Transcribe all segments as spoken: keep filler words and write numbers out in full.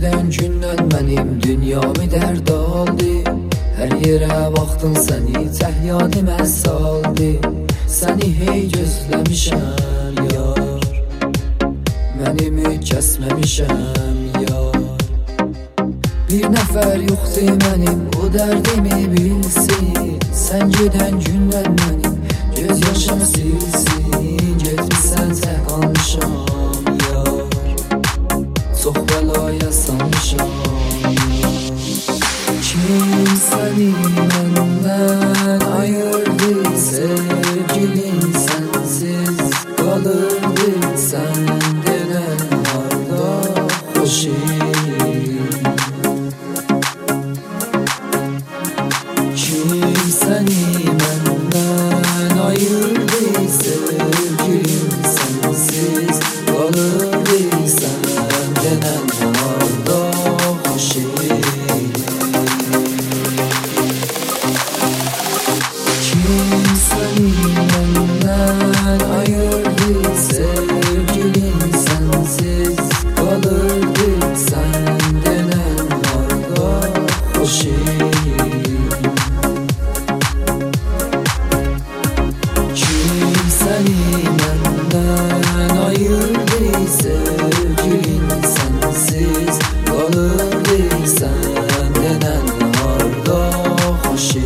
gedən gündən mənim dünyamı dərd aldı. Hər yerə baxdın səni təhyadi məsaldı. Səni hey gözləmişəm yar, mənimi kəsməmişəm yar. Bir nəfər yoxdur mənim o dərdimi bilsin. Sən gedən gündən mənim göz yaşımı silsin. Getmişsən tək qalmışam yar, çox bəlaya salmışam yar. Kim səni məndən ayırdı, sevgilin sənsiz qalırdı. Sən denən harda xoş il. Kim səni məndən ayırdı, sevgilin sənsiz qalırdı. Sən denən harda xoş il. Kim səni məndən ayırdı, sevgilin sənsiz qalırdı. Sən denən harda xoş il. Kim səni məndən ayırdı, sevgilin sənsiz qalırdı. Sən denən harda xoş il.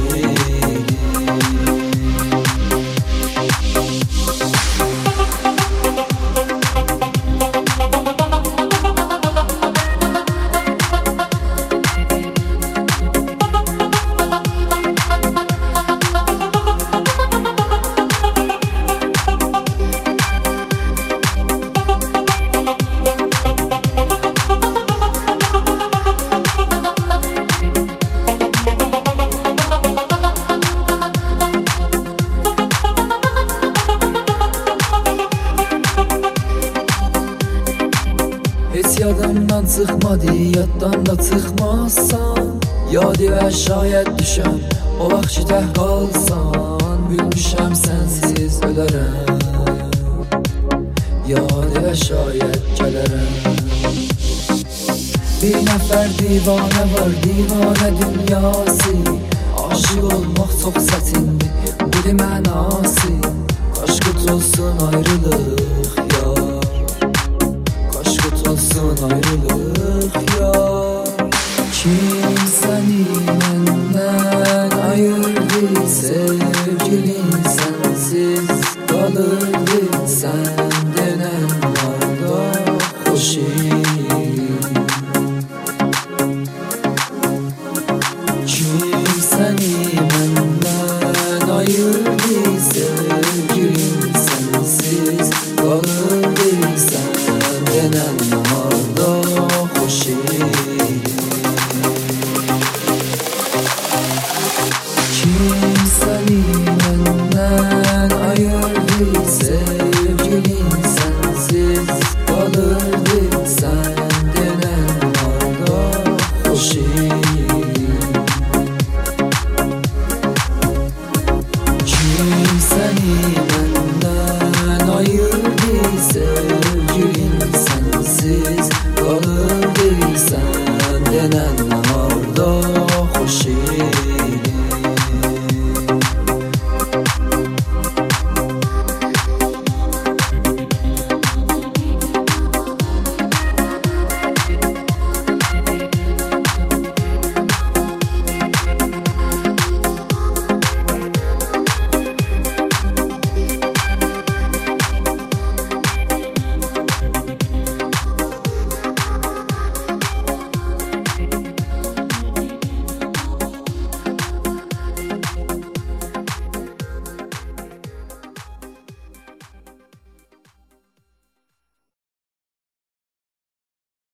Heç yadımdan çıxmadı, yaddan da çıxmazsan. Yadi və şayət düşəm, o vaxt ki tək qalsan. Bilmişəm sənsiz ölərəm, yadi və şayət gələrəm. Bir nəfər divanə var, divanə dünyası. Aşıq olmaq çox çətindir, budur mənası. Qaş qutulsun ayrılıq yar, olsun ayrılıq yar. Kim səni